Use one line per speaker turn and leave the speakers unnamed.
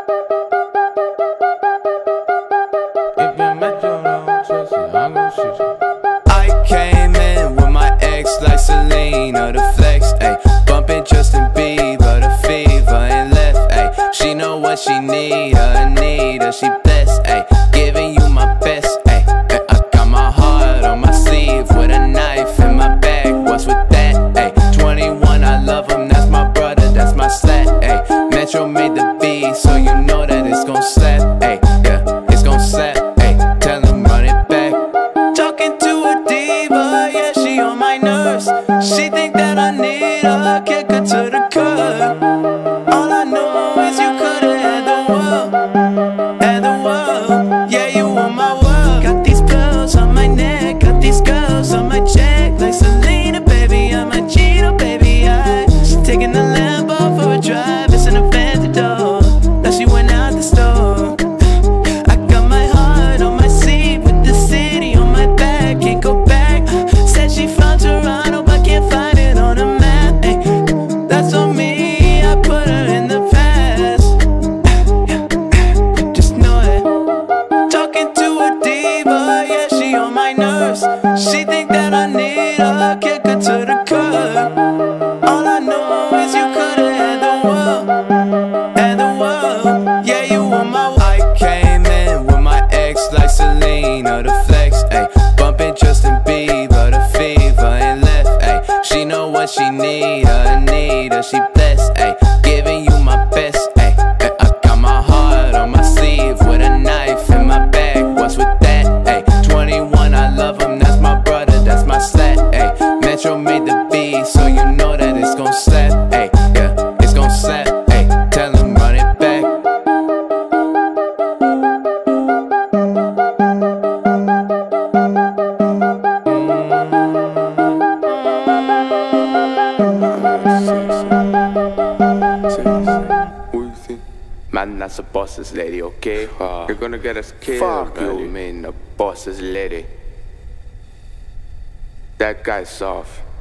I came in with my ex like Selena, the flex, ayy. Bumpin' Justin Bieber, the fever ain't left, ayy. She know what she need, Anita, she blessed, ayy. Giving you my best, ayy. I got my heart on my sleeve with a knife in my bag. What's with that, ayy? 21, I love him, that's my brother, that's my slat, ayy. Metro made the beat, so you know that it's gon' slap, ayy. Yeah, it's gon' slap, ayy. Tell him run it back. Talking to a diva, yeah, she on my nerves. She think that I need her, kick her to the curb. All I know is you could've had the world, yeah, you want my world. Got these pills on my neck, got these girls on my check. Like Selena, baby, I'm a cheater, baby, she taking the Lambo for a drive, it's an Aventador. Now she went out the store. I got my heart on my sleeve with the city on my back, can't go back. Said she from Toronto, but can't find it on the map, ay. That's on me, I put her in the past. Just know it. Talking to a diva, yeah, she on my nerves. She think that I need her, kick her to the curb. All I know is you could've had the world, yeah, you want my world. I came in with my ex like Selena, the flex, ayy. Bumpin' Justin Bieber, the fever ain't left, ayy. She know what she need, Anita, she blessed, ayy. Giving you my best, ayy. I got my heart on my sleeve with a knife in my bag. What's with that, ayy? 21, I love him, that's my brother, that's my slat, ayy. Metro made the beat, so you know that it's gon' slap, ayy. Yeah, it's gon' slap, ayy. Tell him run it back.
Man, that's a boss's lady, okay? You're gonna get us killed. Fuck you, man, a boss's lady. That guy's soft.